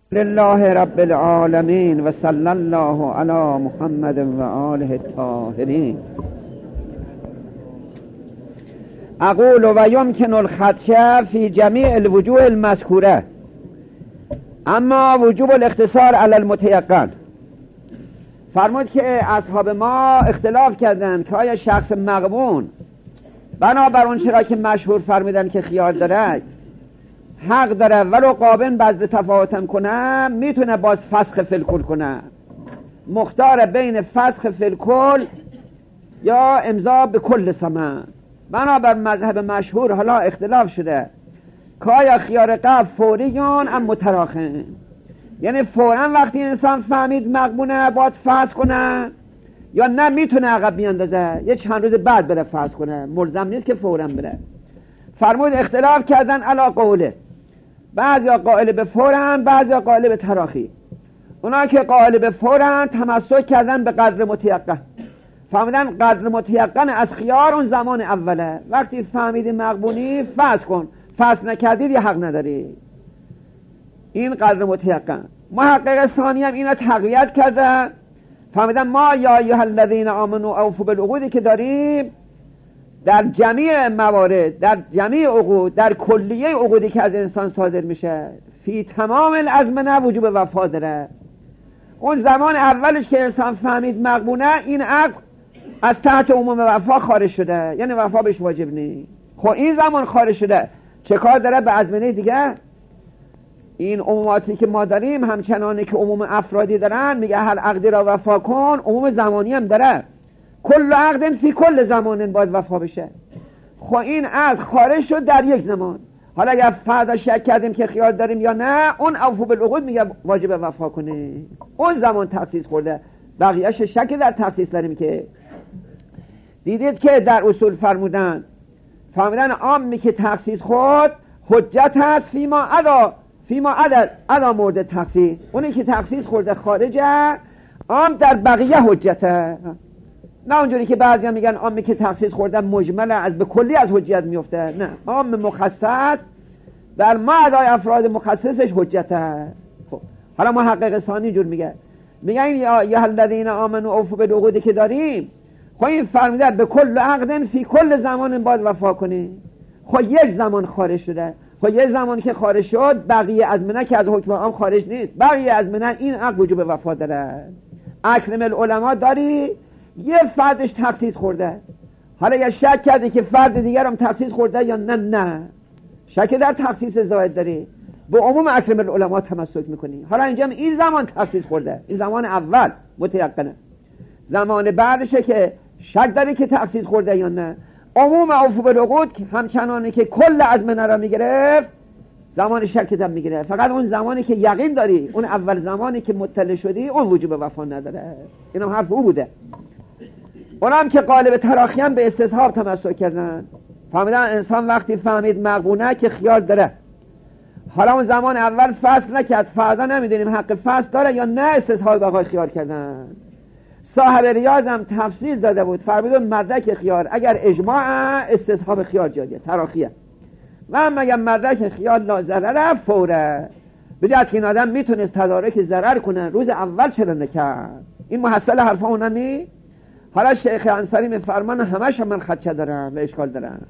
لله رب العالمین و صلی الله علی محمد و آله الطاهرین. اقول و یمکن الخدش فی جمیع الوجوه المذکوره، اما وجوب الاختصار علی المتیقن. فرمود که اصحاب ما اختلاف کردند که آیا شخص مغبون بنابر اون چرا که مشهور فرمیدن که خیال داره حق داره ولو قابل بذل تفاوتم کنه، میتونه باز فسخ فی الکل کنه، مختار بین فسخ فی الکل یا امضا به کل ثمن. بنابر مذهب مشهور حالا اختلاف شده که آیا خیار قبل فوریون ام متراخن، یعنی فوراً وقتی انسان فهمید مغبونه باید فسخ کنه یا نه میتونه عقب بیاندازه یه چند روز بعد بره فسخ کنه، ملزم نیست که فوراً بره. فرمود اختلاف کردن علا قوله، بعضی قائل به فوراً بعضی قائل به تراخی. اونا که قائل به فوراً تمسک کردن به قدر متیقن، فهمیدن قدر متیقن از خیار اون زمان اوله، وقتی فهمیدی مغبونی فسخ کن، فسخ نکردید یه حق نداری. این قدر متیقن. محقق ثانی هم اینا تقویت کرده، فهمیدن ما یا ایها الذین آمنوا اوفوا بالعقودی که داریم در جمیع موارد، در جمیع عقود، در کلیه عقودی که از انسان صادر میشه فی تمام الازمنه وجوب وفا داره. اون زمان اولش که انسان فهمید مغبونه، این عقد از تحت عموم وفا خارج شده، یعنی وفا بهش واجب نیست. خب این زمان خارج شده، چه کار داره به ازمنه دیگه؟ این عموماتی که ما داریم همچنانی که عموم افرادی دارن، میگه هر عقدی را وفا کن، عموم زمانی هم داره، کل عقد فی کل زمان باید وفا بشه. خب این عقد خارج شد در یک زمان، حالا اگر فردا شک کردیم که خیال داریم یا نه، اون اوفوا بالعقود میگه واجب وفا کنه، اون زمان تخصیص خورده. بقیه‌اش شک در تخصیص داریم که دیدید که در اصول فرمودن عامی که تخصیص خود حجت هست فیما عدا مورد تخصیص، اونی که تخصیص خورده خارجه عام در بقیه حجته. نه اونجوری که بعضیا میگن عامی که تخصیص خورده مجمل از به کلی از حجت میفته، نه، عام مخصص در ما ادای افراد مخصصش حجته. خب حالا محقق ثانی جور میگه این یا الذین آمنوا اوفوا بالعقودی که داریم، خب این فرمیده به کل عقد فی کل زمان باید وفا کنی. خب یک زمان خارج شده، خب یک زمان که خارج شد بقیه ازمنه که از حکم عام خارج نیست، بقیه ازمنه این عقد وجوب وفا داره. اکرم العلماء داری یه فردش تخصیص خورده، حالا یا شک کردی که فرد دیگر هم تخصیص خورده یا نه شک در تخصیص زائد داری، به عموم اکرم العلماء تمسک میکنی. حالا اینجا این زمان تخصیص خورده، این زمان اول متیقنه، زمان بعدشه که شک داری که تخصیص خورده یا نه. عموم اوفوا بالعقود همچنانی که کل ازمنه را میگرفت زمان شک هم میگیره، فقط اون زمانی که یقین داری، اون اول زمانی که مطلع شدی، اون وجوب وفا نداره. اینم حرف او بوده. اونم که قالب تراخی هم به استصحاب تمسک کردن، فهمیدن انسان وقتی فهمید مغبونه که خیال داره، حالا اون زمان اول فصل نکرد، فردا نمیدونیم حق فصل داره یا نه، استصحاب بقای خیال کردن. صاحب ریاض هم تفصیل داده بود، فرمودن مدرک خیال اگر اجماع استصحاب خیال جاریه تراخیه، و اما اگر مدرک خیال لا ضرر فوره، بجد که این آدم میتونست تدارک ضرر کنه، روز اول چرا نکرد؟ این محصل حرفا اونا نی؟ حالا شیخ انصاری میفرمان همش من خدشه دارن و اشکال دارن.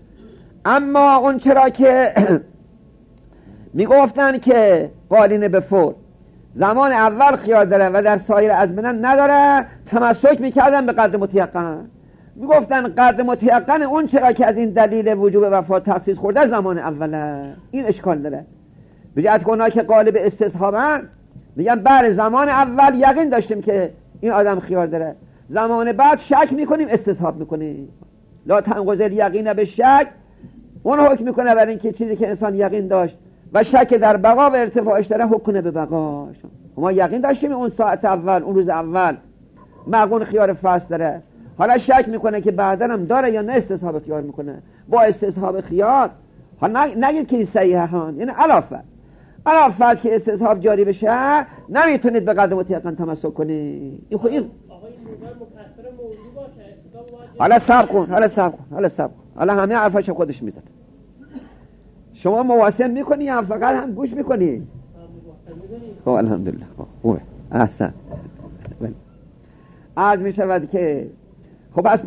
اما اون چرا که میگفتن که قالین به فور زمان اول خیال داره و در سایر ازمنه نداره، تمسک میکردن به قدر متیقن. میگفتن قدر متیقن اون چرا که از این دلیل وجوب وفا تخصیص خورده زمان اوله، این اشکال داره. بجهت که اونا که قالب استصحابن میگن بر زمان اول یقین داشتیم که این آدم خیال داره، زمان بعد شک میکنیم استصحاب میکنیم. لا تنقض الیقین به شک، اون حکم میکنه برای اینکه چیزی که انسان یقین داشت و شک در بقا و ارتفاعش داره حکم کنه به بقاش. ما یقین داشتیم اون ساعت اول، اون روز اول مغبون خیار فصل داره، حالا شک میکنه که بعدا هم داره یا نه، استصحاب خیار میکنه. با استصحاب خیار حالا نگید که این صحیحه ها، یعنی علافت که استصحاب جاری بشه نمیتونید به قدر متیقن تمسک کنید. این خود این حالا صبر کن حالا همه حرفاش خودش میزنه، شما مواسم میکنی یا فقط هم گوش میکنی؟ خب الحمدلله خوبه احسن. عرض می شود که خب پس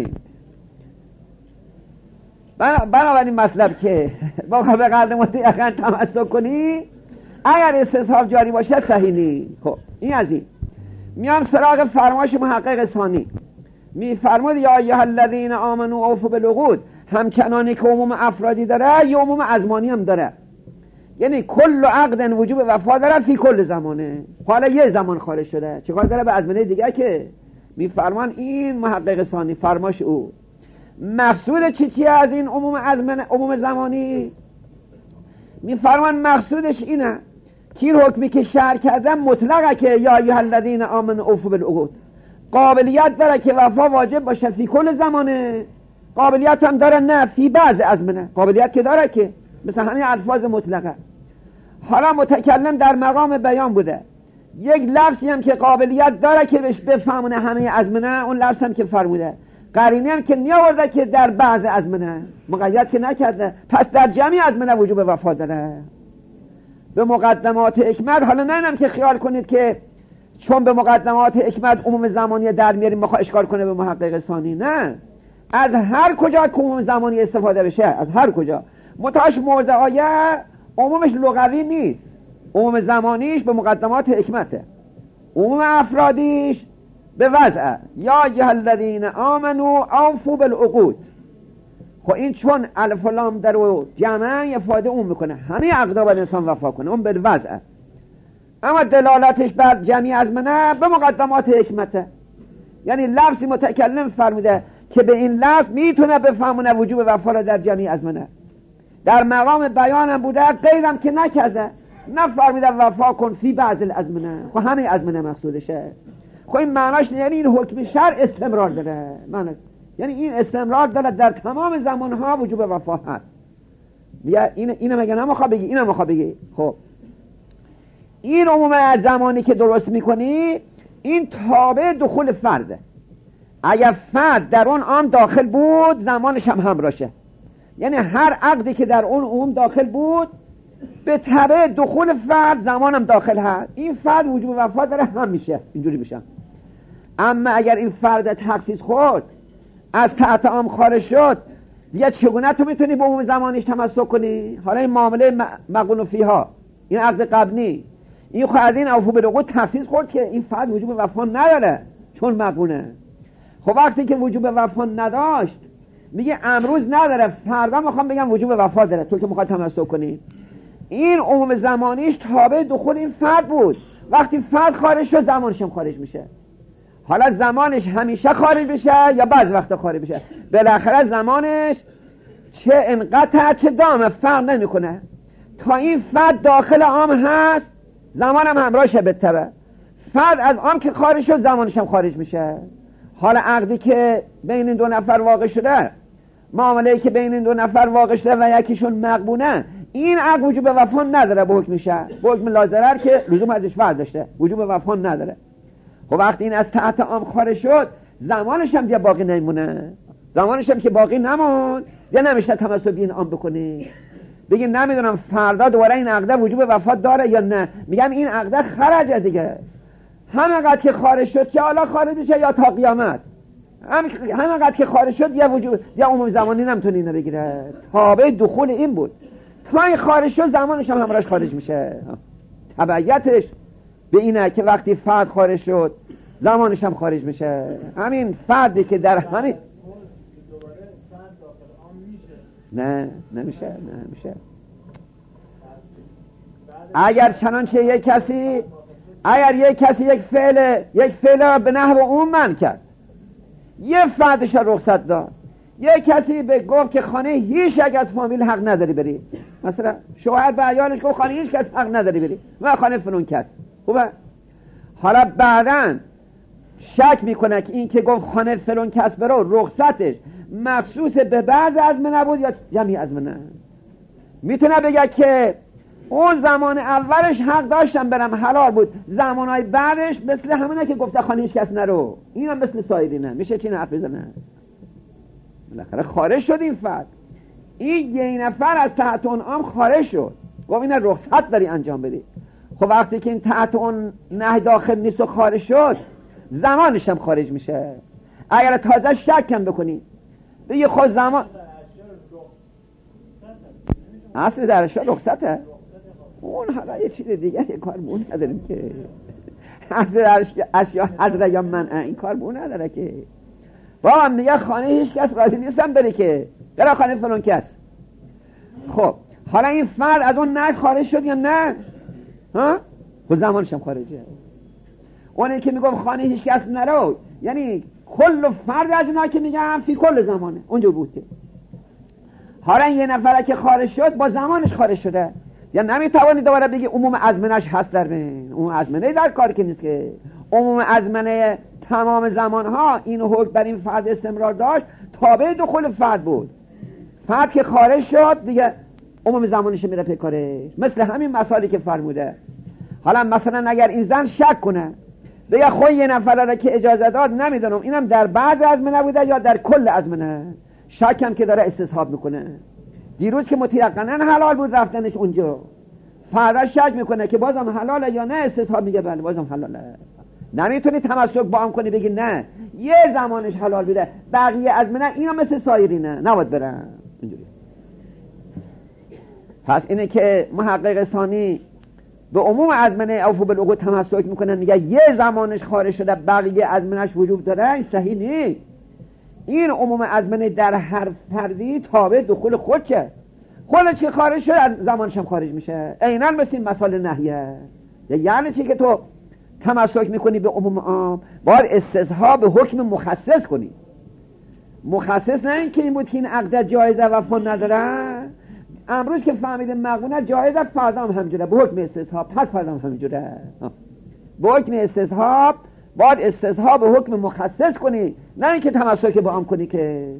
بنابراین مطلب که با به قدر متیقن تمسک کنی، اگر استصحاب جاری باشه صحیح نی. خب این از این. میام سراغ فرمایش محقق ثانی. میفرمود یا ایها الذین آمنوا اوفوا بالعقود، همچنانی که عموم افرادی داره یا عموم ازمانی هم داره، یعنی کل عقد وجوب وفا داره فی کل زمانه. حالا یه زمان خارج شده چیکار داره به ازمنه دیگه که میفرمان این محقق ثانی فرماش او مقصود چی از این عموم زمانی؟ میفرمان مقصودش اینه که این حکمی که شرع کرده مطلقه که یا ایها الذین آمنوا اوفوا بالعقود، قابلیت داره که وفا واجب باشه فی کل زمانه، قابلیت هم داره نه فی بعض ازمنه، قابلیت که داره که مثل همین الفاظ مطلقه. حالا متکلم در مقام بیان بوده، یک لفظی هم که قابلیت داره که بهش بفهمونه همه ازمنه، اون لفظ هم که فرموده، قرینه هم که نیاورده که در بعض ازمنه، مقید که نکرده، پس در جمعی ازمنه وجوب وفا داره. به مقدمات حکمت، حالا نه که خیال کنید که چون به مقدمات حکمت عموم زمانی در میاریم میخواه اشکال کنه به محقق ثانی، نه، از هر کجا که عموم زمانی استفاده بشه، از هر کجا، متاش مورد آیه عمومش لغوی نیست، عموم زمانیش به مقدمات حکمته، عموم افرادیش به وضع یا ایها الذین آمنوا اوفوا بالعقود. خب این چون الف و لام در و جمع افاده اون میکنه، همه عقدا باید انسان وفا کنه، اون به وضع، اما دلالتش بر جمعی ازمنه به مقدمات حکمته. یعنی لفظی متکلم فرموده که به این لفظ میتونه بفهمونه وجوب وفا را در جمعی ازمنه، در مقام بیانم بوده غیرم که نکرده، نفرمیده وفا کن فی بعض الازمنه. خب همه ازمنه مقصودشه. خب این معناش یعنی این حکم شرع استمرار داره، معناش یعنی این استمرار داره در تمام زمانها وجوب وفا هست. اینو مگه نمیخواد بگی، اینو میخواد بگی. خب این عموم زمانی که درست میکنی این تابع دخول فرده، اگر فرد در اون عام داخل بود زمانش هم همراشه، یعنی هر عقدی که در اون عموم داخل بود به تبع دخول فرد زمانم داخل هست، این فرد وجوب وفا داره هم میشه، اینجوری میشه. اما اگر این فرد تخصیص خورد از تحت عام خارج شد، دیگه چگونه تو میتونی به عموم زمانیش تمسک کنی؟ حالا این معامله مقون فیها، این عقد قبلی، این خود از این اوفوا بالعقود تخصیص خورد که این فرد وجوب وفا نداره چون مقونه. خب وقتی که وجوب وفا نداشت میگه امروز نداره، فردا میخوام بگم وجوب وفا داره، تو که میخواد تمسک کنی. این عموم زمانیش تابع دخول این فرد بود، وقتی فرد خارج شد زمانش هم خارج میشه. حالا زمانش همیشه خارج بشه یا بعض وقت خارج بشه، بالاخره زمانش چه انقطع چه دام فرق نمیکنه، تا این فرد داخل عام هست زمانم همراهشه. به تبع فرد از عام که خارج شد زمانش هم خارج میشه. حالا عقدی که بین این دو نفر واقع شده، معامله‌ای که بین این دو نفر واقع شده و یکیشون مقبونه، این عقد وجوب وفا نداره به حکم شرع، به حکم لازرر که لزوم ازش فرض داشته وجوب وفا نداره. خب وقتی این از تحت عام خارج شد زمانش هم دیگه باقی نمونه، زمانش هم که باقی نمون یا نمیشه تمسک به این عام بکنی، بگی نمیدونم فردا دوباره این عقد وجوب وفا داره یا نه، میگم این عقد خرجه دیگه، همینقدر که خارج شد که حالا خارج بشه یا تا قیامت، همینقدر که خارج شد یا وجوب یا عموم زمانی نمیتونه اینو بگیره، تابع دخول این بود، تا این خارج شد زمانش هم همراهش خارج میشه. تبعیتش به اینه که وقتی فرد خارج شد زمانش هم خارج میشه. همین فردی که در همین نه نمیشه اگر چنانچه یک کسی یک فعل به نحو اون من کرد، یه فردش رخصت داد، یک کسی به گفت که خانه هیچ یک از فامیل حق نداری بری، مثلا شوهر به عیالش گفت خانه هیچ کس حق نداری بری و خانه فلان کس، خوبه؟ حالا بعدن شک میکنه که این که گفت خانه فلان کس برو رخصتش مخصوص به بعض ازمنه نبود یا جمعی ازمنه، میتونه بگه که اون زمان اولش حق داشتم برم حلال بود، زمانهای بعدش مثل همونه که گفته خانه هیچ کس نرو، این هم مثل سایرینه، میشه چی حرف بزنه؟ بالاخره خارج شد این فرد، این یه نفر از تحت اون عام خارج شد، گفت این رخصت داری انجام بدی. خب وقتی که این تحت اون نهی داخل نیست و خارج شد، زمانش هم خارج میشه. اگر تازه شکم بکنی بگی خود زمان اصل در اشیاء رخصته، اون حالا یه چیز دیگه، یه کار مون نداریم که اصل در اشیاء حضره یا منع، این کار مون نداره که با هم میگه خانه هیچ کس راضی نیستم بره که برای خانه فلان کس. خب حالا این فرد از اون نه خارج شد یا نه؟ ها؟ خب زمانش هم خارجه. اونی که میگم خانه هیچ کس نرو، یعنی کل فرد از اینا که میگم فی کل زمانه اونجا بود که حالا یه نفره که خارج شد با زمانش خارج شده، یا نمیتوانی دوباره بگی عموم ازمنش هست در بین. عموم ازمنه در کار که نیست که، عموم ازمنه تمام زمانها این حکم بر این فرد استمرار داشت، تابع دخول فرد بود. فرد که خارج شد دیگه عموم زمانش میره پیکارش، مثل همین مسائلی که فرموده. حالا مثلا اگر این زن شک کنه بگه خود یه نفر را که اجازه داد نمیدونم اینم در بعض ازمنه بوده یا در کل ازمنه، شکم که داره استصحاب میکنه. دیروز که متیقنا حلال بود رفتنش اونجا، فردا شک میکنه که بازم حلاله یا نه، استصحاب میگه بله بازم حلاله. نمیتونی تمسک با هم کنی بگی نه یه زمانش حلال بوده بقیه ازمنه اینا مثل سایرینه نباید برن اینجوری. پس اینه که محقق ثانی به عموم ازمنه اوفو بالعقود تمسک میکنن، میگه یه زمانش خارج شده بقیه ازمنش وجود داره، این صحیح نیست. این عموم ازمنه در هر فردی تابع دخول خودشه، خودش که خارج شد از زمانش هم خارج میشه. عیناً مثل این مسائل نهیه. یعنی چی که تو تمسک میکنی به عموم عام، باید استصحاب حکم مخصص کنی. مخصص نه این که این بود که این عقد جایزه و فن نداره، امروز که فهمیده مقبونه جایزه فردا هم همجوره به حکم استصحاب، پس فردا هم همجوره به حکم استصحاب. باید استصحاب حکم مخصص کنی، نه اینکه تمسک با هم کنی که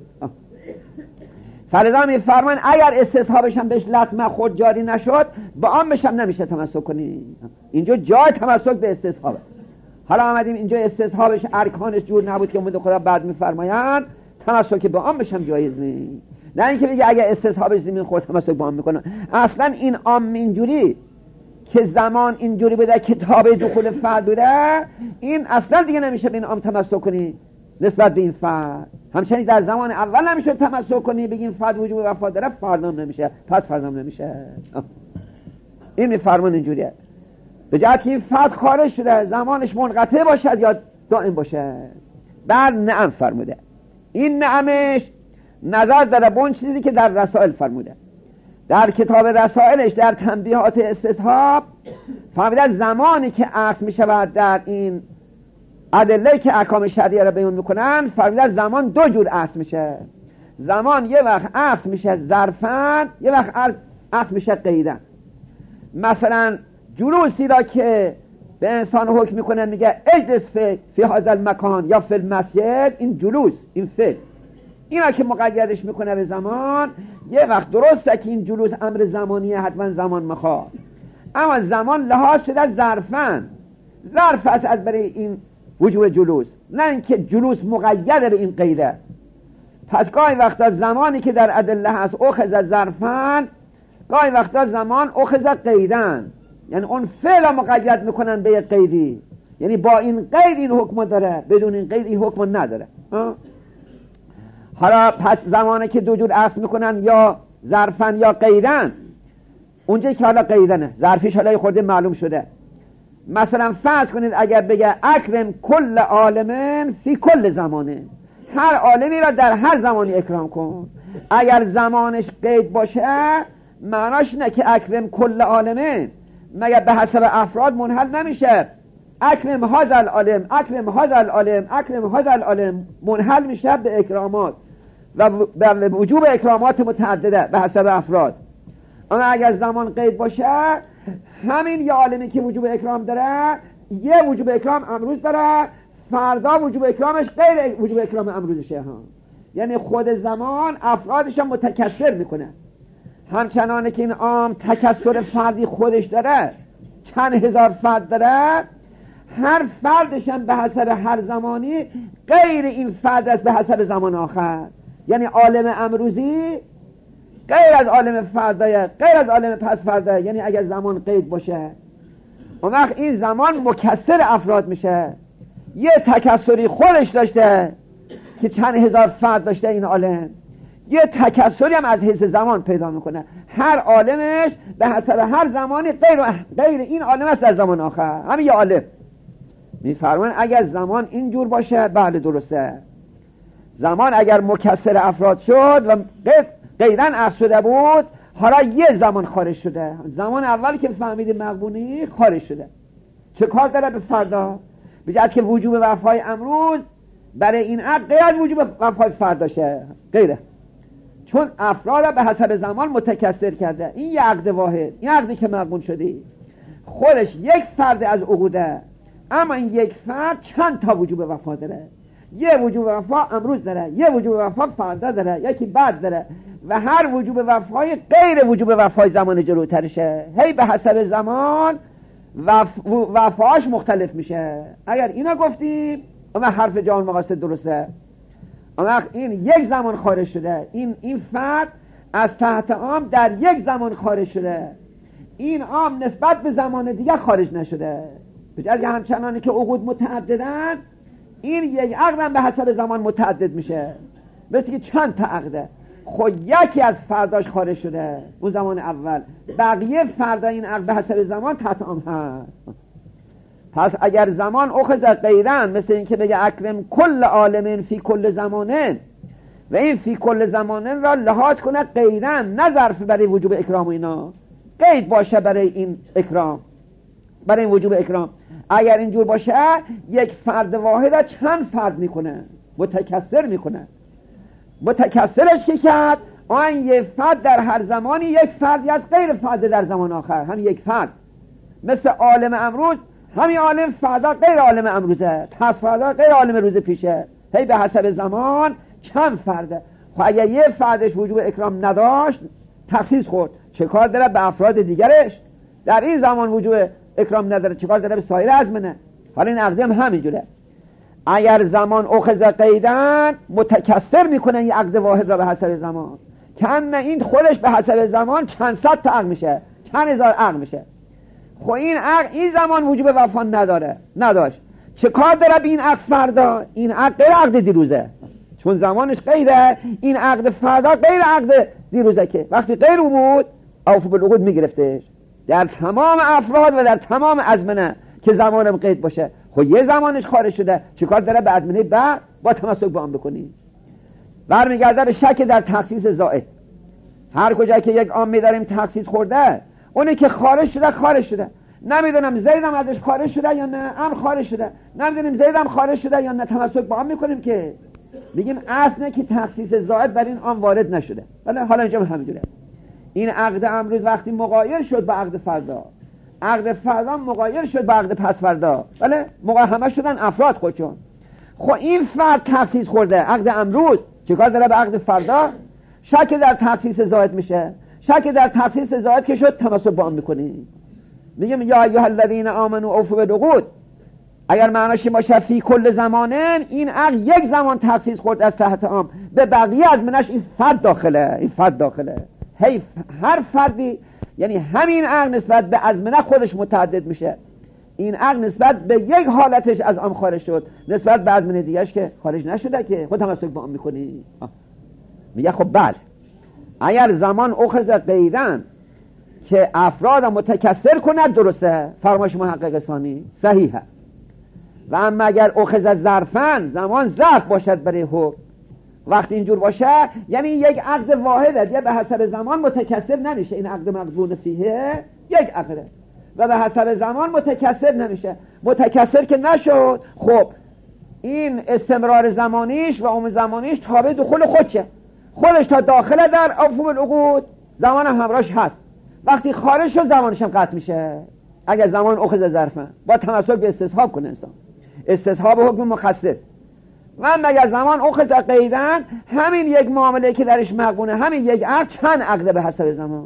فرضا میفرمان اگر استصحابش هم بهش لطمه خود جاری نشد با عامش هم نمیشه تمسک کنی. اینجا جای تمسک به استصحابه. حالا آمدیم اینجا استصحابش ارکانش جور نبود که امید خدا بعد میفرمایند تمسک با عامش هم جایز نیست. نه اینکه بگه اگر استصحابش زمین خود تمسک با عام میکنه. اصلا این عام اینجوری که زمان اینجوری بوده که تابع دخول فرد بوده، این اصلا دیگه نمیشه به این عام تمسک کنی نسبت به این فرد. همچنین در زمان اول نمیشه تمسک کنی بگیم فرد وجود وفات داره، فردا نمیشه، پس فردا نمیشه. این میفرمان اینجوریه، به جهت که این فرد خارج شده زمانش منقطع باشد یا دائم باشه. بعد نعم فرموده، این نعمش نظر داره به اون چیزی که در رسائل فرموده. در کتاب رسائلش در تنبیهات استصحاب فرموده زمانی که عکس میشود در این ادله که احکام شرعیه را بیان میکنن، فرموده زمان دو جور عکس میشه. زمان یه وقت عکس میشه ظرفاً، یه وقت عکس میشه قیداً. مثلا جلوسی را که به انسان حکم میکنه میگه اجلس فی هذا المکان یا فی المسجد، این جلوس، این فعل اینا که مقیدش میکنه به زمان، یه وقت درسته که این جلوس امر زمانیه، حتما زمان میخواد، اما زمان لحاظ شده ظرفاً، ظرف است از برای این وجود جلوس، نه اینکه جلوس مقیده به این قیده. پس گاهی وقتا زمانی که در ادله هست اخذ ظرفاً، گاهی وقتا زمان اخذ قیداً، یعنی اون فعل مقید میکنن به یک قیدی، یعنی با این قید این حکم داره، بدون این قید این حکم نداره. حالا پس زمانی که دو جور عکس میکنن یا ظرفاً یا قیداً، اونجا که حالا قیدنه ظرفیش حالا خورده معلوم شده. مثلا فرض کنید اگر بگه اکرم کل عالمن فی کل زمانه، هر عالمی را در هر زمانی اکرام کن. اگر زمانش قید باشه معناش نه که اکرم کل عالمن، مگر به حسب افراد منحل نمیشه. اکرم هذا العالم، اکرم هذا العالم، اکرم هذا العالم منحل میشه به اکرامات و به وجوب اکرامات متعدده به حسب افراد. اما اگر زمان قید باشه، همین یه عالمی که وجوب اکرام داره یه وجوب اکرام امروز داره، فردا وجوب اکرامش غیر وجوب اکرام امروزشه ها. یعنی خود زمان افرادش هم متکثر میکنه. همچنانه که این عام تکثر فردی خودش داره، چند هزار فرد داره، هر فردش هم به حسب هر زمانی غیر این فرد است به حسب زمان آخر. یعنی عالم امروزی غیر از عالم فردای، غیر از عالم پس فردای، یعنی اگر زمان قید باشه. اون وقت این زمان مکثر افراد میشه. یه تکثری خودش داشته که چند هزار فرد داشته این عالم، یه تکثری هم از حیث زمان پیدا میکنه. هر عالمش به حسب هر زمانی غیر این عالم است در زمان آخر، همین یه عالم. میفرمان اگر زمان اینجور باشه بله درسته. زمان اگر مکثر افراد شد و غیرن اخذ شده بود، حالا یه زمان خارج شده. زمان اول که فهمیدی مغبونی خارج شده. چه کار داره به فردا؟ بجد که وجوب وفای امروز برای این عقد غیر از وجوب وفای فرداشه، غیره. چون افراد به حسب زمان متکثر کرده. این یه عقد واحد، این عقدی که مغبون شدی خودش یک فرد از عقوده، اما این یک فرد چند تا وجوب وفا داره. یه وجوب وفا امروز داره، یه وجوب وفا فردا داره، یکی بعد داره، و هر وجوب وفای غیر وجوب وفای زمان جلوترشه. هی به حسب زمان وفاش مختلف میشه. اگر اینا گفتیم اما حرف جان مقاصد درسته. اما این یک زمان خارج شده، این فرد از تحت عام در یک زمان خارج شده، این عام نسبت به زمان دیگه خارج نشده. بجرد همچنانی که عقود متعددن، این یک عقدم به حسب زمان متعدد میشه. مثل که چند تا عقده، خود یکی از فرداش خارج شده اون زمان اول، بقیه فردا این عقد به حسب زمان تحت عام هست. پس اگر زمان اخذ غیرن، مثل این که بگه اکرم کل عالمین فی کل زمانه، و این فی کل زمانه را لحاظ کنه غیرن، نه ظرف برای وجوب اکرام و اینا، قید باشه برای این اکرام، برای این وجوب اکرام. اگر اینجور باشه یک فرد واحد چند فرد میکنه، متکثر میکنه. متکثرش که کرد آن یک فرد در هر زمانی یک فردی از غیر فرد در زمان آخر، هم یک فرد. مثل عالم امروز، همین عالم فردا غیر عالم امروزه، پس فردا غیر عالم روز پیشه. هی به حسب زمان چند فرده. خب اگر یه فردش وجوب اکرام نداشت تخصیص خورد، چه کار داره به افراد دیگرش؟ در این زمان وجوب اکرام نداره، چه کار داره به سایر ازمنه؟ حالا این عقد هم همینجوره. اگر زمان اخذ قیدن، متکثر میکنن یه عقد واحد را به حسب زمان، که ان این خودش به حسب زمان چند صد تا عقد میشه، چند هزار عقد میشه. خب این عقد این زمان وجوب وفا نداشت، چه کار داره به این عقد فردا؟ این عقد غیر عقد دیروزه، چون زمانش غیره. این عقد فردا غیر عقد دیروزه، که وقتی غیر بود اوف بالعقود میگرفتش در تمام افراد و در تمام ازمنه که زمانم قید باشه. خب یه زمانش خارج شده، چه کار داره به ازمنه بعد با تمسک با آن بکنی؟ برمیگرده به شک در تخصیص زائد. هر کجا که یک عامی داریم تخصیص خورده، اونی که خارج شده نمیدونم زیدم ازش خارج شده یا نه، ام خارج شده، نمیدونیم زیدم خارج شده یا نه، تمسک با آن میکنیم که بگیم اصله که تخصیص زائد بر این عام وارد نشده. ولی حالا اینجا همینجوره. این عقد امروز وقتی مغایر شد با عقد فردا، عقد فردا مغایر شد با عقد پس فردا، بله همه شدن افراد خودشون. خب این فرد تخصیص خورده عقد امروز، چیکار داره به عقد فردا؟ شک در تخصیص زائد میشه. شک در تخصیص زائد که شد تمسک با آن میکنی. میگم یا ایها الذین آمنوا اوفوا بالعقود. اگر معناش باشه فی کل زمانن، این عقد یک زمان تخصیص خورد از تحت عام، به بقیه از منش این فرد داخله. هی هر فردی، یعنی همین عقد نسبت به ازمنه خودش متعدد میشه. این عقد نسبت به یک حالتش از عام خارج شد، نسبت به ازمنه دیگهش که خارج نشده که خود تمسک با آن میکنی. میگه خب بله، اگر زمان اخذ قیدن که افراد متکثر کند درسته، فرمایش محقق ثانی صحیحه. و اما اگر اخذ ظرفن، زمان ظرف باشد برای حکم، وقتی اینجور باشه یعنی یک عقد واحده، یه به حسب زمان متکثر نمیشه. این عقد مقبول فیه یک عقده و به حسب زمان متکثر نمیشه. متکثر که نشد، خب این استمرار زمانیش و عمر زمانیش تابع دخول خودش تا داخل در افهام العقود، زمان هم همراهش هست. وقتی خارج شد زمانش هم قطع میشه. اگر زمان اخذ ظرفه با تمسک به استصحاب کنه انسان، استصحاب حکم مخصص. و اگر زمان اخذ قیدن، همین یک معامله که درش مقبونه، همین یک عقد چند عقده به حسب زمان.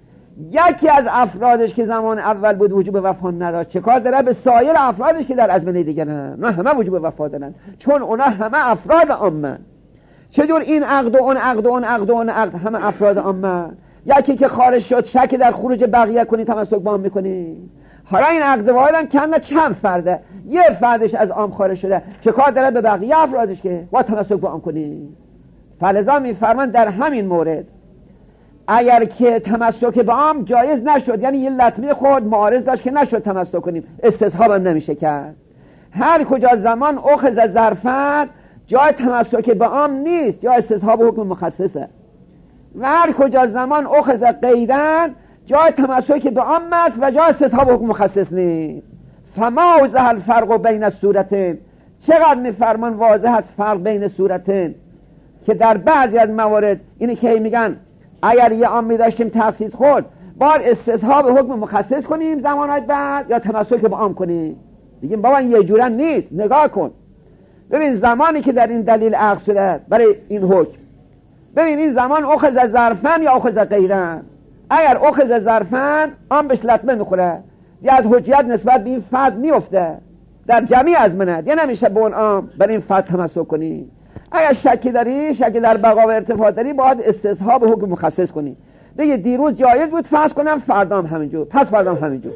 یکی از افرادش که زمان اول بود وجوب وفا نداشت، چه کار داره به سایر افرادش که در ازمنه دیگر نه همه وجوب وفا دارن، چون اونا همه افراد عامن. چجور این عقد و اون عقد و اون عقد و اون عقد همه افراد عامن؟ یکی که خارج شد شک در خروج بقیه کنی تمسک با هم میکنی. حالا این عقد واحد هم کم نه چند فرده، یه فردش از عام خارج شده، چه کار داره به بقیه افرادش که با تمسک به عام کنی؟ فلذا میفرمان در همین مورد اگر که تمسک به عام جایز نشد، یعنی یه لطمه خود معارض داشت که نشد تمسک کنیم، استصحاب هم نمیشه کرد. هر کجا زمان اخذ ظرفن جای تمسک به عام نیست، جای استصحاب حکم مخصصه. و هر کجا زمان اخذ قیدن جای تمسک به عام است و جای استصحاب حکم مخصص نیست. فما وضح الفرق بین الصورتین، چقدر میفرمان واضح است فرق بین صورتین، که در بعضی از موارد اینه که میگن اگر یه عام داشتیم تخصیص خود باید استصحاب حکم مخصص کنیم زمانهای بعد یا تمسک به عام کنیم. بگیم بابا این یه جوره نیست، نگاه کن ببین زمانی که در این دلیل عقد شده برای این حکم، ببین این زمان اخذ ظرفن یا اخذ غیرن. اگر اخذ ظرفن عام بهش لطمه میخوره، یا از حجیت نسبت به این فرد میفته در جمعی از منت، یا نمیشه به اون عام برای این فرد تمسک کنی. اگر شکی داری، شکی در بقا و ارتفاع داری، باید استصحاب حکم مخصص کنی. دیگه دیروز جایز بود فرض کنم، فردام همینجور، پس فردام همینجور.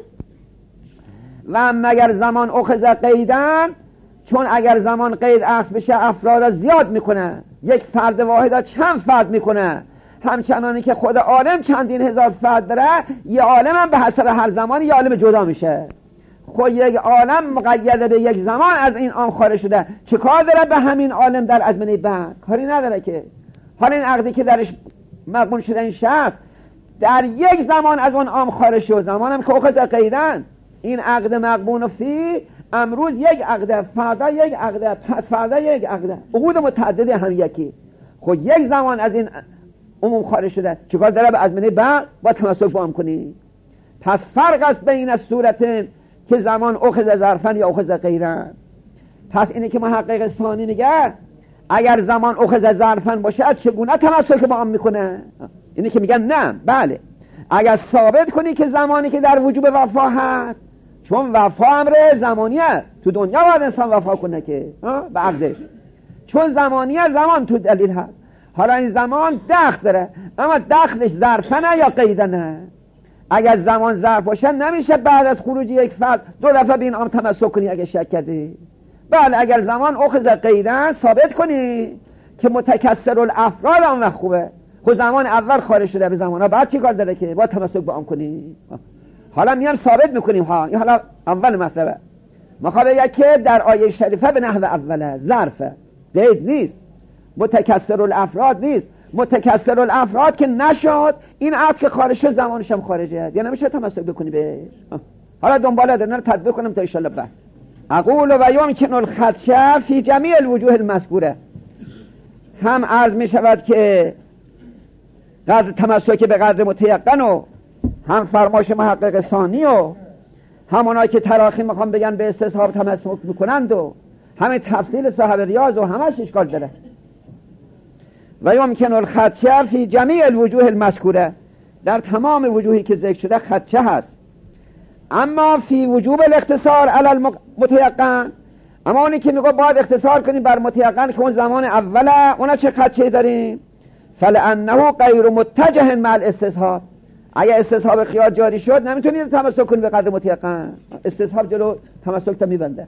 و مگر زمان اخذ قیدن، چون اگر زمان قید اخذ بشه افراد زیاد میکنه، یک فرد واحد چند فرد میکنه، همچنانی که خود عالم چندین هزار فرد داره، یه عالم هم به حسب هر زمان یه عالم جدا میشه. خود یک عالم مقید به یک زمان از این عام خارج شده، چه کار داره به همین عالم در ازمنه بعد؟ کاری نداره که. حالا این عقدی که درش مقبول شده این شخص در یک زمان از اون عام خارج شد، زمانم که اخذ قیدن، این عقد مقبول فی امروز یک عقده، فردا یک عقده، پس فردا یک عقده، عقود متعدد هم یکی. خب یک زمان از این عموم خارج شده، چیکار داره به ازمنه بعد با تمسک با هم کنی؟ پس فرق است بین الصورتین که زمان اخذ ظرفن یا اخذ غیرن. پس اینه که محقق ثانی میگه اگر زمان اخذ ظرفن باشه چگونه تمسک با هم میکنه؟ اینه که میگن نه، بله اگر ثابت کنی که زمانی که در وجوب وفا هست، چون وفا امر زمانیه، تو دنیا باید انسان وفا کنه که به عقدش، چون زمانیه زمان تو دلیل هست. حالا این زمان دخل داره، اما دخلش ظرفنه یا قیدنه. اگر زمان ظرف باشه نمیشه بعد از خروج یک فرد دو دفعه به این عام تمسک کنی اگه شک کردی. بله اگر زمان اخذ قیدن ثابت کنی که متکثر الافراد هم خوبه، خود زمان اول خارج شده به زمان بعد چی کار داره که با تمسک با عام کنی؟ حالا میام ثابت میکنیم ها، این حالا اول مطلبه. میخواد بگه که در آیه شریفه به نحو اوله ظرفه، قید نیست، متکثر الافراد نیست. متکثر الافراد که نشد، این عقد که خارج شد زمانش هم خارجه، یا نمیشه تمسک بکنی بهش. حالا دنباله دارن تطبیق کنم تا ان شاء الله بعد. اقول و یمکن الخدش فی جمیع الوجوه المذکوره. هم عرض می شود که قدر تمسک به قدر متیقن و هم فرمایش محقق ثانی و همونایی که تراخی میخوام بگن به استصحاب تمسک میکنند و همین تفصیل صاحب ریاض و همش اشکال داره. و یمکن الخدشه فی جمیع الوجوه المذکوره، در تمام وجوهی که ذکر شده خدشه هست. اما فی وجوب الاختصار علی المتیقن، اما اونی که میگه باید اختصار کنیم بر متیقن که اون زمان اوله، اونا چه خدشه داریم؟ فلانه غیر متجه مع الاستصحاب. اگه استصحاب خیار جاری شد نمیتونید تمسک کنید به قدر متیقن، استصحاب جلو تمسک تا میبنده.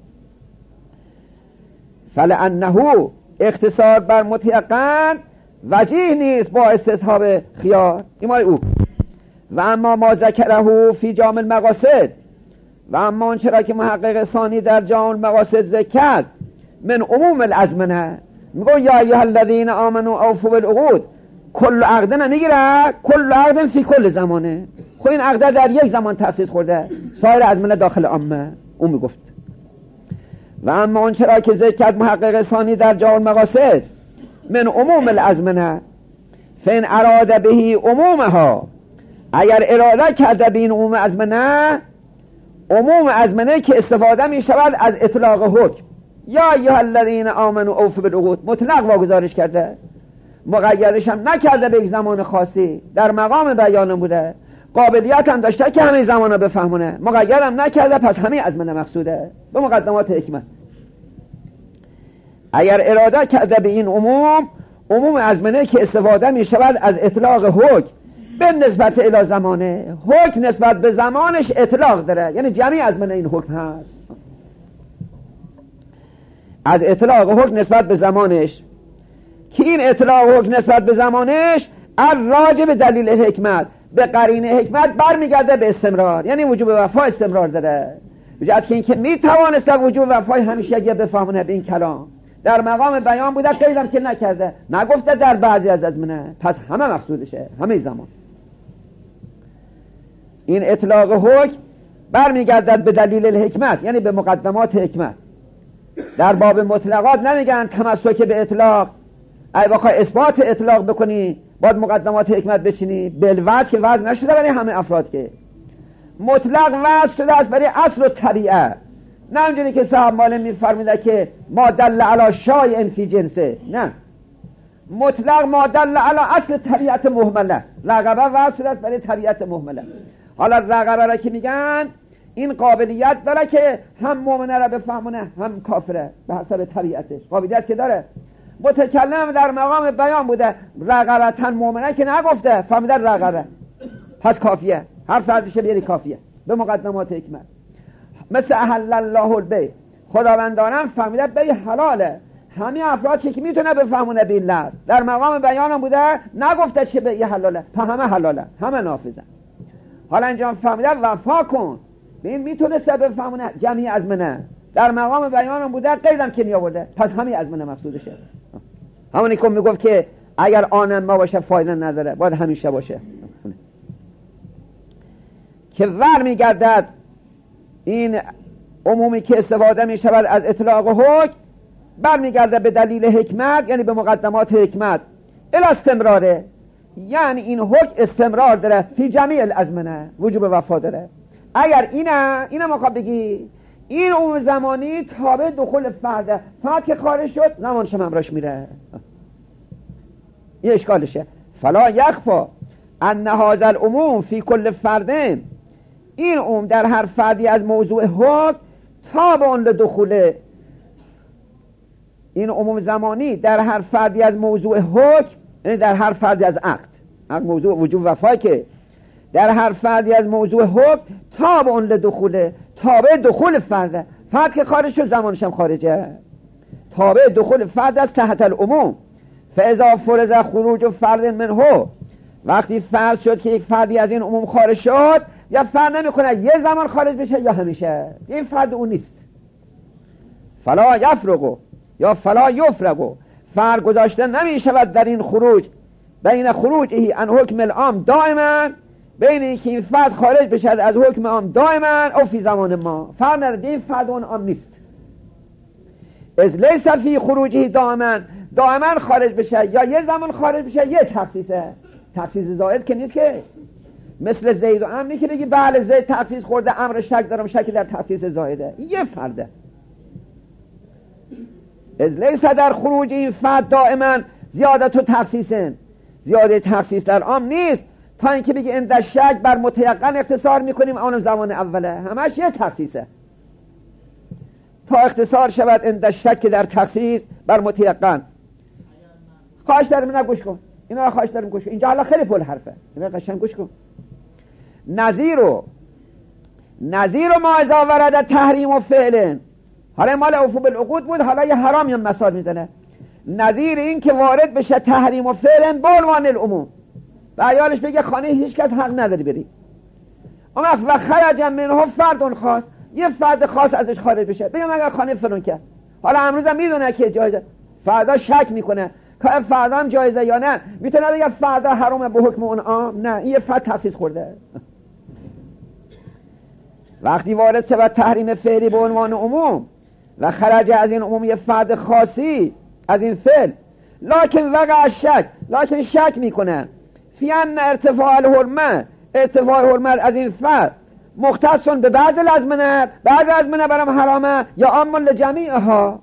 فلانه اختصار بر متیقن وجیه نیست با استصحاب خیار، این مال او. و اما ما ذکره فی جامع المقاصد، و اما اون چرا که محقق ثانی در جامع المقاصد ذکر من عموم الازمنه، میگه یا ایها الذین آمنوا اوفوا بالعقود، کل عقد نمیگیره، کل عقد فی کل زمانه. خب این عقد در یک زمان تخصیص خورده، سایر ازمنه داخل عامه، اون میگفت. و اما اون چرا که ذکر محقق ثانی در جامع المقاصد من عموم الازمنه، فین اراد بهی عمومها، اگر اراده کرده به این عموم ازمنه، عموم ازمنه که استفاده می شود از اطلاق حکم، یا ایها الذین آمنوا اوفوا بالعقود، مطلق واگذارش کرده، مقیدش هم نکرده به یک زمان خاصی، در مقام بیان بوده، قابلیت هم داشته که همه زمانه بفهمونه، مقید هم نکرده، پس همه ازمنه مقصوده به مقدمات حکمت. اگر اراده کرده به این عموم ازمنه که استفاده می شود از اطلاق حکم به نسبت الی زمانه، حکم نسبت به زمانش اطلاق داره، یعنی جمعی از من این حکم هست. از اطلاق حکم نسبت به زمانش که این اطلاق حکم نسبت به زمانش راجع به دلیل حکمت به قرینه حکمت برمیگرده به استمرار، یعنی وجوب وفا استمرار داره. بجهت که اینکه میتوانست وجوب وفای همیشه اگه بفهمونه به این کلام در مقام بیان بوده، قیدم که نکرده، نگفته در بعضی از ازمنه، پس همه مقصودشه، همه زمان. این اطلاق حکم برمیگردد به دلیل الحکمت، یعنی به مقدمات حکمت. در باب مطلقات نمیگن تمسک به اطلاق، اگه بخوای اثبات اطلاق بکنی باید مقدمات حکمت بچینی. بالوضع که وضع نشده برای همه افراد، که مطلق وضع شده است برای اصل و طبیعه، نه اونجوری که صاحب مالم میفرمیده که ما دل علی شایء فی جنسه، نه، مطلق ما دل علی اصل طبیعت مهمله. رقبه وضع شده است برای طبیعت مهمله. حالا رقبه را که میگن این قابلیت داره که هم مؤمنه را بفهمونه هم کافره به حسب طبیعتش، قابلیت که داره. متکلم در مقام بیان بوده، رقبتن مؤمنه که نگفته، فهمیده رقبه، پس کافیه، هر فردشه بیاری کافیه به مقدمات حکمت. مثل احل الله البیع، خداوندانم فهمیده بیع حلاله، همه افراد چه که میتونه بفهمونه به این لحظ در مقام بیانم بوده، نگفته چه بیع حلاله، پس همه حلاله، همه نافذه. حالا اینجا فهمیده وفا کن، به این میتونسته بفهمونه جمعی ازمنه، در مقام بیانم بوده، قیدم که نیاورده، پس همه ازمنه مقصودشه. همونی که میگفت که اگر آنم ما باشه فایده نداره، باید همیشه باشه. که ور میگردد این عمومی که استفاده میشود از اطلاق و حکم، بر میگرده به دلیل حکمت، یعنی به مقدمات حکمت. الی استمراره، یعنی این حکم استمرار داره فی جمیع الازمنه، وجوب وفا داره. اگر اینه ما خواب بگی این عموم زمانی تابع دخول فرده، فرد که خارج شد زمانش همراش میره، یه اشکالشه. فلا یخفا ان هذا العموم فی کل فردین، این عموم در هر فردی از موضوع حکم تابع لدخوله، این عموم زمانی در هر فردی از موضوع حکم، یعنی در هر فردی از عقد موضوع وجوب وفا، که در هر فردی از موضوع حکم تابع لدخوله، تابع دخول فرده، فرد که خارج شد زمانش هم خارجه، تابع دخول فرد از تحت العموم. فاذا فرض خروج فرد منه، وقتی فرض شد که یک فردی از این عموم خارج شد، یا فرد نمیکنه یه زمان خارج بشه یا همیشه، این فرد اون نیست. فلا یفرقو یا فلا یفرقو، فرق گذاشته نمی شود در این خروج بین خروجی ان حکم العام دائما، بین اینکه این فرد خارج بشد از حکم عام دائما او فی زمان ما، فرق نداره، این فرد اون عام نیست. از لیس فی خروجی دائما خارج بشه، یا یه زمان خارج بشه، یه تخصیصه، تخصیص زائد که نیست، که مثل زید و امری که بگی بله زید تخصیص خورده، امر شک دارم، شک در تخصیص زائده، یه فرده. از لیس در خروج این فرد دائما زیادت و تخصیصن، زیاده تخصیص در عام نیست، تا اینکه بگی اند شک بر متیقن اختصار میکنیم، آن زمان اوله همش یه تخصیصه، تا اختصار شود اند شک در تخصیص بر متیقن. خواهش دارم اینا گوش کن، اینا خواهش دارم گوش کن، اینجا حالا خیلی پول حرفه، اینا قشنگ گوش کن. نظیر ما اذا ورد تحریم و فعل، حالا مال عفو بالعقود بود، حالا یه حرام یا مثال میزنه. نظیر این که وارد بشه تحریم و فعل به عنوان العموم، و عیالش بگه خانه هیچ کس حق نداری بری، اما و خرج منه فرد خاص، یه فرد خاص ازش خارج بشه، بگم اگر خانه فلان کس، حالا امروز هم میدونه که جایزه، فردا شک میکنه که فردا هم جایزه یا نه، میتونه بگه فردا حرامه به حکم اون عام، نه، این یه فرد تخصیص خورده. وقتی وارد شود تحریم فعلی به عنوان عموم و خرج از این عموم یه فرد خاصی از این فعل، لکن وقع شک، لکن شک میکنه فی ان ارتفاع الحرمه، ارتفاع حرمت از این فرد مختصن به بعض الازمنه، بعض ازمنه برام حرامه یا عام لجمیعها،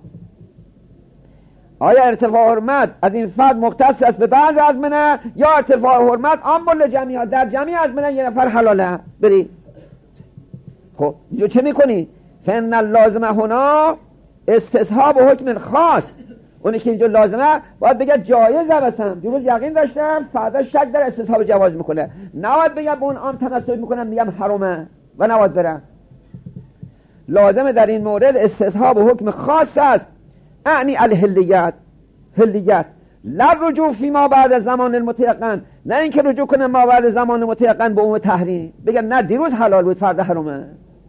آیا ارتفاع حرمت از این فرد مختص است به بعض ازمنه یا ارتفاع حرمت عام لجمیعها، در جمعی ازمنه یه نفر حلاله بری. خب چه میکنی؟ فان اللازم هنا استصحاب حکم خاص، اونی که اینجا لازمه باید بگه جایزه. مثلا دیروز یقین داشتم فردا شک در استصحاب جواز میکنه، نباید بگه به اون عام تمسک میکنم میگم حرامه و نباید برم. لازمه در این مورد استصحاب و حکم خاص است، اعنی الحلیت، حلیت، لا رجوع فی ما بعد زمان المتیقن، نه اینکه رجوع کنه ما بعد زمان متیقن به اون تحریم، بگم نه دیروز حلال بود فردا حرامه.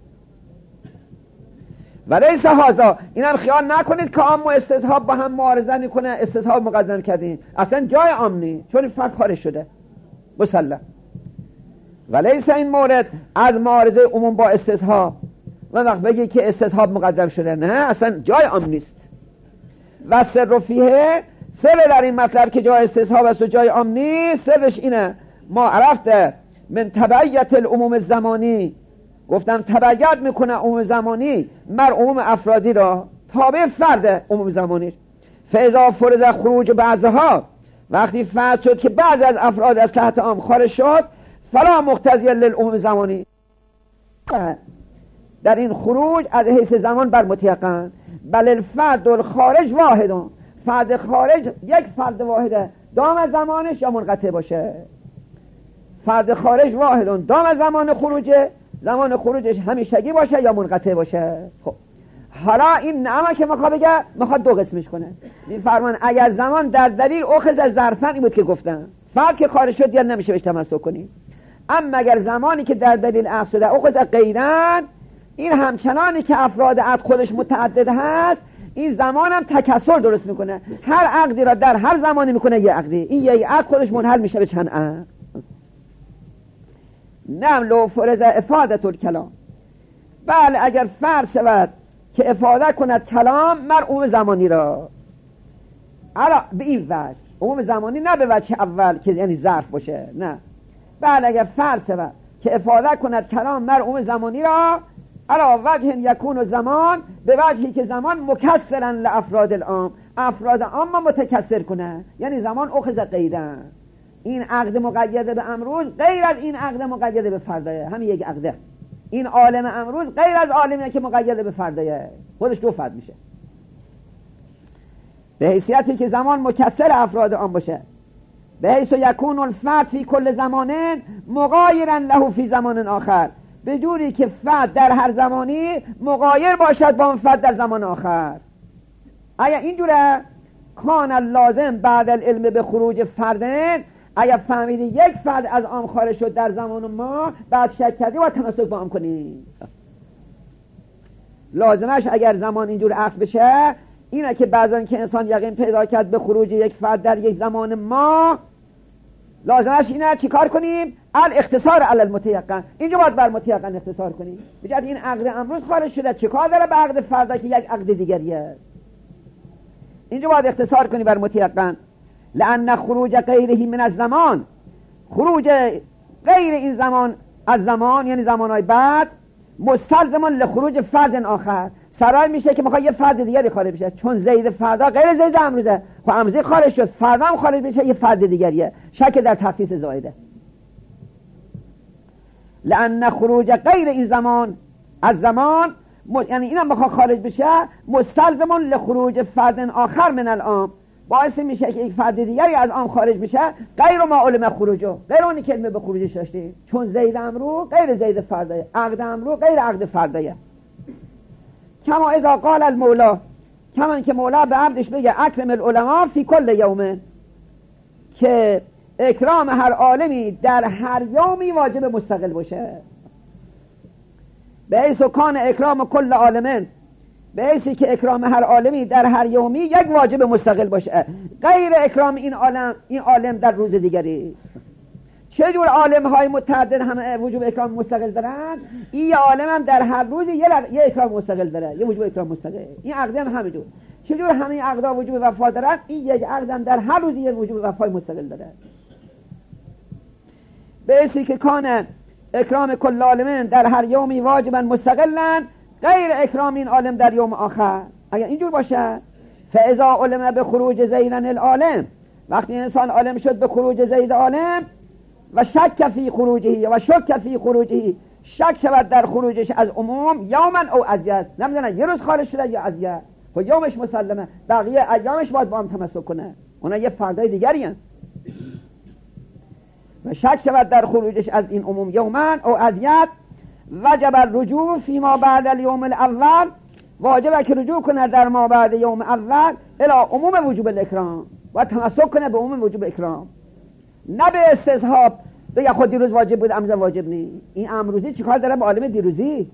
و لیس هذا، اینم خیال نکنید که عام و استصحاب با هم معارضه میکنه، استصحاب مقدم کردین، اصلا جای عام نیست چون فرد خارج شده مسلم. و لیس این مورد از معارضه عموم با استصحاب، و وقت بگی که استصحاب مقدم شده، نه اصلا جای عام نیست. و سر فیه، سر در این مطلب که جای استصحاب است و جای عام نیست، سرش اینه ما عرفته من تبعیت العموم الزمانی، گفتم تبعیت میکنه عموم زمانی مر عموم افرادی را تابع فرد عموم زمانی. فاذا فرض خروج بعضها، وقتی فرض شد که بعض از افراد از تحت عام خارج شد، فلا مقتضی للعموم زمانی، در این خروج از حیث زمان بر متیقن، بل الفرد الخارج واحدون، فرد خارج یک فرد واحده، دام زمانش یا منقطع باشه. فرد خارج واحدون، دام زمان خروجه، زمان خروجش همیشگی باشه یا منقطع باشه. خب حالا این نعمه که میخواد دو قسمش کنه. میفرمان اگر زمان در دلیل اخذ از ظرفن، این بود که گفتم فرد که خارج شد یا نمیشه بهش تمسک کنیم. اما اگر زمانی که در دلیل اخذ شده اخذ قیدن، این همچنانی که افراد عقد خودش متعدد هست، این زمان هم تکثر درست میکنه، هر عقدی را در هر زمانی میکنه یه عقدی، این یه عقد خودش منحل میشه به چند عقد. نعم لو فرض افادت الکلام، بله اگر فرض شود که افاده کند کلام مر عموم زمانی را، علا به این وجه، عموم زمانی نه به وجه اول که یعنی ظرف باشه، نه، بله اگر فرض شود که افاده کند کلام مر عموم زمانی را علا وجه یکون زمان، به وجهی که زمان مکسرن لافراد العام، افراد عام متکثر کنه، یعنی زمان اخذ قیدن، این عقد مقیده به امروز غیر از این عقد مقیده به فردایه، همین یک عقده. این عالم امروز غیر از عالمیه که مقیده به فردایه، خودش دو فرد میشه، به حیثیتی که زمان مکسر افراد عام باشه، به حیث یکون الفرد فی کل زمانه مغایرا له فی زمان آخر، به جوری که فرد در هر زمانی مغایر باشد با اون فرد در زمان آخر. اگر اینجوره کان لازم بعد العلم به خروج فردن، اگر فهمیدی یک فرد از عام خارج شد در زمان ما، بعد شک کردی و تمسک با عام کنی، لازمش اگر زمان اینجور عکس بشه اینه که بعضن که انسان یقین پیدا کرد به خروج یک فرد در یک زمان ما، لازمش اینه چی کار کنیم؟ الاختصار علی المتیقن، اینجا باید بر متیقن اختصار کنیم. بجد این عقد امروز خارج شده چی کار داره به عقد فردا که یک عقد دیگریه؟ اینجا باید اختصار کنی بر متیقن. لأن خروج غیره من الزمان، خروج غیر این زمان از زمان یعنی زمانهای بعد، مستلزمان لخروج فرد آخر، سرای میشه که میخواد یه فرد دیگری خارج بشه، چون زید فردا غیر زید امروزه، خب امروزی خارج شد فردا هم خارج میشه یه فرد دیگریه، شک در تخصیص زایده. لأن خروج غیر این زمان از زمان، یعنی اینم بخواد خارج بشه مستلزمان لخروج فرد آخر من العام، باعث میشه که یک فرد دیگری از عام خارج میشه، غیر ما علم خروجه، غیر اونی که علم به خروجش داشتی، چون زید امرو غیر زید فردایه، عقد امرو غیر عقد فردایه. کما اذا قال المولا، کما که مولا به عبدش بگه اکرم العلماء فی کل یوم، که اکرام هر عالمی در هر یومی واجب مستقل باشه، به حیث کان اکرام کل عالمین، به حیثی که اکرام هر عالمی در هر یومی یک واجب مستقل باشه، غیر اکرام این عالم در روز دیگری. چه جور عالم های متعدد همه وجوب اکرام مستقل دارن، این عالم هم در هر روز یه اکرام مستقل داره، یه وجوب اکرام مستقل. این عقد هم همینجور، چه جور همه عقدا وجوب وفا دارن، این یک عقد هم در هر روز یه وجوب وفای مستقل داره، به حیثی که کان اکرام کل عالمین در هر یومی واجبا مستقلن، غیر اکرام این عالم در یوم آخر. اگر اینجور باشه، فاذا علم به خروج زیدن العالم، وقتی انسان عالم شد به خروج زید عالم، و شک فی خروجه و شک فی خروجه، شک شود در خروجش از عموم، یوما او ازیت، نمیدونن یه روز خارج شده یا ازیت، خب یومش مسلمه، بقیه ایامش باید با هم تمسک کنه، اونا یه فردای دیگری هست و شک شود در خروجش از این عموم یومن او اذیت وجب الرجوع فيما بعد اليوم الاول، واجبه که رجوع کنه در ما بعد یوم اول الى عموم وجوب الاکرام و تمسک کنه به عموم وجوب اکرام، نه به استصحاب بگه خود دیروز واجب بود امروز واجب نیست. این امروزی چیکار داره با عالم دیروزی؟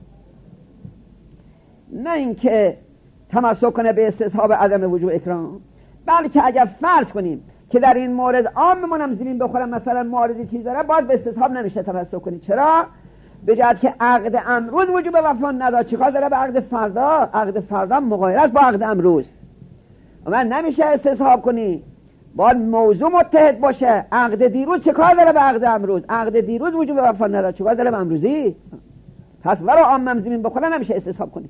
نه اینکه تمسک کنه به استصحاب عدم وجوب اکرام، بلکه اگر فرض کنیم که در این مورد عاممون زمین بخورم مثلا معارضی چیز داره، باید به استصحاب نمیشه تمسک کنی. چرا؟ به جهت که عقد امروز وجوب وفا نداره، چیکار داره به عقد فردا؟ عقد فردا مغایر است با عقد امروز، من نمیشه استصحاب کنی، باید موضوع متحد باشه. عقد دیروز چیکار داره به عقد امروز؟ عقد دیروز وجوب وفا نداره، چیکار داره به امروزی؟ پس ولو عامم زمین بخوره نمیشه استصحاب کنی.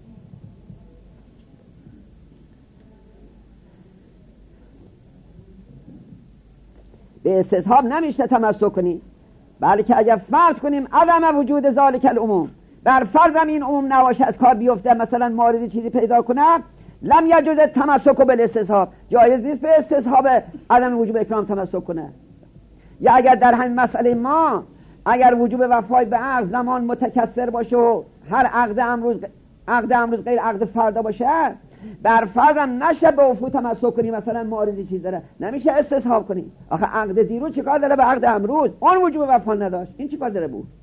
به استصحاب نمیشه تمسک کنی، بلکه اگر فرض کنیم عدم وجود ذالک العموم، بر فرضم این عموم نباشه از کار بیفته، مثلا ماردی چیزی پیدا کنه، لم یجوز تمسک بالاستصحاب، جایز نیست به استصحاب عدم وجوب اکرام تمسک کنه. یا اگر در همین مسئله ما اگر وجوب وفای به عقد زمان متکثر باشه و هر عقد امروز غیر عقد فردا باشه، بر فرضم نشه به وفو تمسک کنی، مثلا معارضی چیز داره نمیشه استصحاب کنی. آخه عقد دیروز چیکار داره به عقد امروز؟ اون وجوب وفا نداشت، این چیکار داره بود؟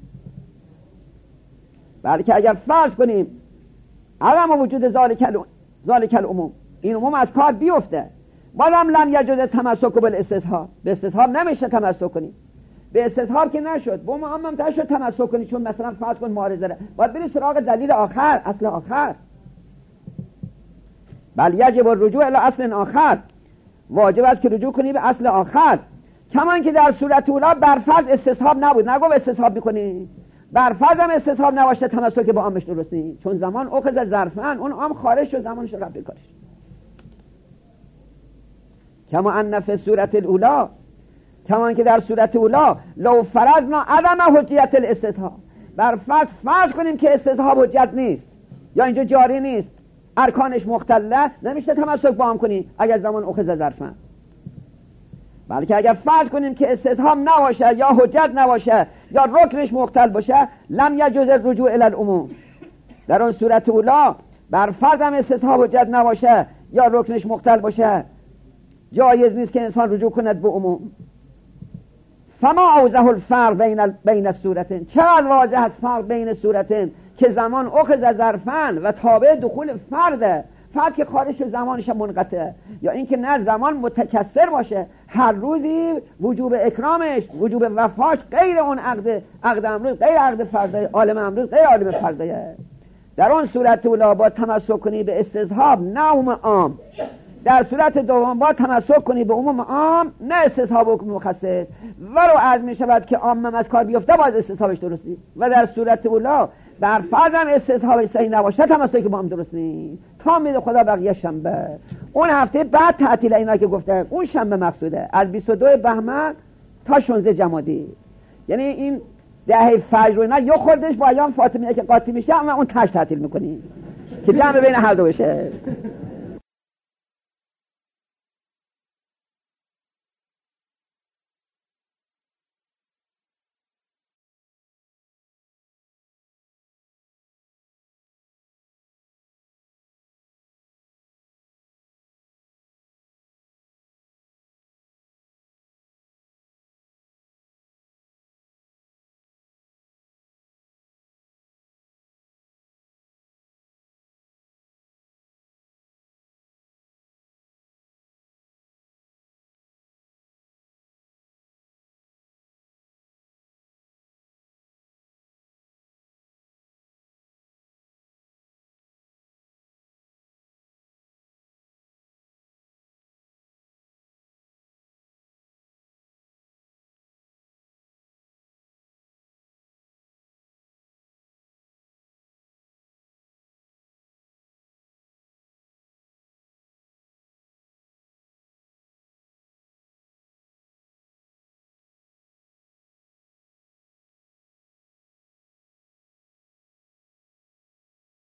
بلکه اگر فرض کنیم عدم وجود ذالک العموم، این عموم از کار بیفته، بازم لم یجوز تمسک بالاستصحاب، به استصحاب نمیشه تمسک کنی. به استصحاب که نشد، با معمم نشد تمسک کنی، چون مثلا فرض کن معارضه داره، باید بری سراغ دلیل آخر، اصل آخر. بل یجب الرجوع الی اصل آخر، واجب است که رجوع کنی به اصل آخر. کمان که در صورت اولا برفرض استصحاب نبود، نگو استصحاب میکنی، برفرض هم استصحاب نباشه تمسک با عامش درست نیست، چون زمان اخذ ظرفا، اون عام خارج شد زمانش قبل کارش. کما ان فی صورت الاولا، کمان که در صورت اولا لو فرضنا عدم حجیت الاستصحاب، فرض کنیم که استصحاب حجت نیست یا اینجا جاری نیست، ارکانش مختلف، نمیشه تمسک با هم کنی اگر زمان اخذ ظرفا. بلکه اگر فرض کنیم که استصحاب نباشه یا حجت نباشه یا رکنش مختل باشه، لم یجوز الرجوع الی العموم، در اون صورت اولا بر فرض هم استصحاب حجت نباشه یا رکنش مختل باشه، جایز نیست که انسان رجوع کند به عموم. فما اوضح الفرق بین الصورتین، چقدر واضح است فرق بین صورتین که زمان اخذ ظرفا و تابع دخول فرد که خارج زمانش منقطع، یا اینکه نه زمان متکثر باشه، هر روزی وجوب اکرامش وجوب وفاش غیر اون عقد امروز غیر عقد فردا، عالم امروز غیر عالم فردا. در اون صورت اولا با تمسک کنی به استصحاب نه عموم عام، در صورت دوم با تمسک کنی به عموم عام نه استصحاب حکم مخصص، ولو عرض می شود که عامم از کار بیفته باید استصحابش درستی، و در صورت اولا بر فرضم استصحابش صحیح نباشه تمسک با هم درست نیست. تا میده خدا بقیه شنبه، اون هفته بعد تعطیل اینا که گفته، اون شنبه مقصوده از 22 بهمن تا 16 جمادی، یعنی این دهه فجر رو اینا یا خوردش با ایام فاطمیه که قاطی میشه، اما اون تعطیل میکنی که جمع بین هر دو بشه.